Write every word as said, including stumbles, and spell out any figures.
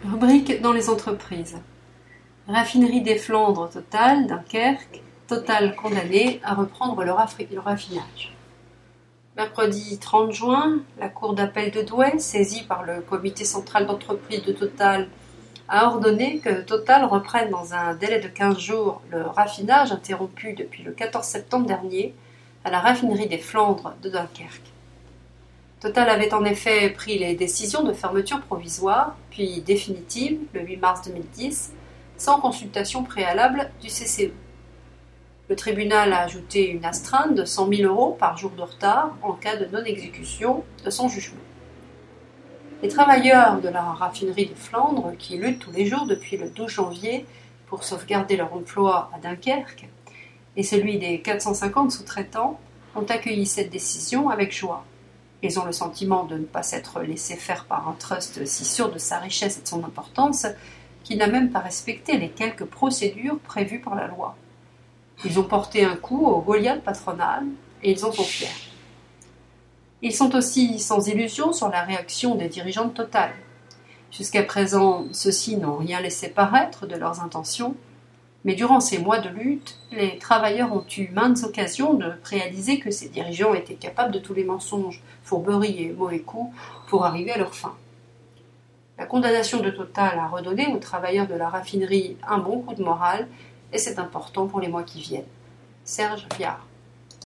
Rubrique dans les entreprises. Raffinerie des Flandres Total, Dunkerque. Total condamné à reprendre le, raffi- le raffinage. Mercredi trente juin, la Cour d'appel de Douai, saisie par le comité central d'entreprise de Total, a ordonné que Total reprenne dans un délai de quinze jours le raffinage interrompu depuis le quatorze septembre dernier à la raffinerie des Flandres de Dunkerque. Total avait en effet pris les décisions de fermeture provisoire, puis définitive, le huit mars deux mille dix, sans consultation préalable du C C E. Le tribunal a ajouté une astreinte de cent mille euros par jour de retard en cas de non-exécution de son jugement. Les travailleurs de la raffinerie des Flandres, qui luttent tous les jours depuis le douze janvier pour sauvegarder leur emploi à Dunkerque, et celui des quatre cent cinquante sous-traitants, ont accueilli cette décision avec joie. Ils ont le sentiment de ne pas s'être laissés faire par un trust si sûr de sa richesse et de son importance qu'il n'a même pas respecté les quelques procédures prévues par la loi. Ils ont porté un coup au Goliath patronal et ils en sont fiers. Ils sont aussi sans illusion sur la réaction des dirigeants de Total. Jusqu'à présent, ceux-ci n'ont rien laissé paraître de leurs intentions, mais durant ces mois de lutte, les travailleurs ont eu maintes occasions de réaliser que ces dirigeants étaient capables de tous les mensonges, fourberies et mauvais coups pour arriver à leur fin. La condamnation de Total a redonné aux travailleurs de la raffinerie un bon coup de morale, et c'est important pour les mois qui viennent. Serge Viard.